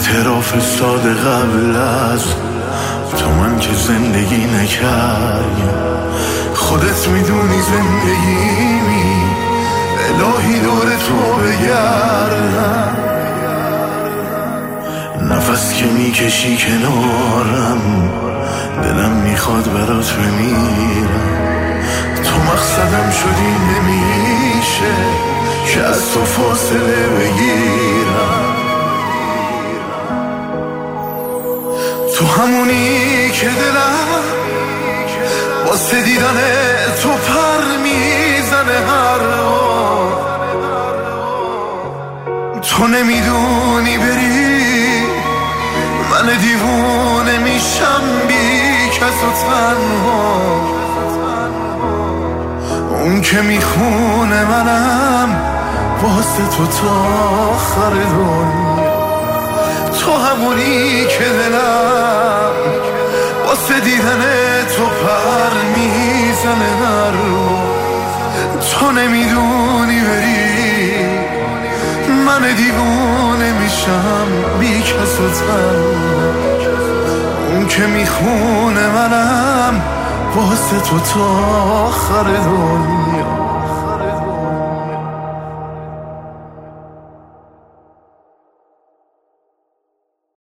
اعتراف ساده قبل از تو من که زندگی نکردی. خودت میدونی زندگیمی الهی دور تو بگردم. نفس که میکشی کنارم دلم میخواد برات بمیرم. تو مقصدم شدی نمیشه که از تو فاصله بگیرم. تو همونی که دلم واسه دیدن تو پر میزنه هر بار. تو نمیدونی بری من دیوونه میشم بی کس و تنها. اون که میخونه منم واسه تو تا آخر دنیا. تو همونی که دلم واسه دیدن تو پر میزنه هر روز. تو نمیدونی بری من دیوونه میشم بی کس و تنها. اون که میخونه منم واسه تو تا آخر دنیا.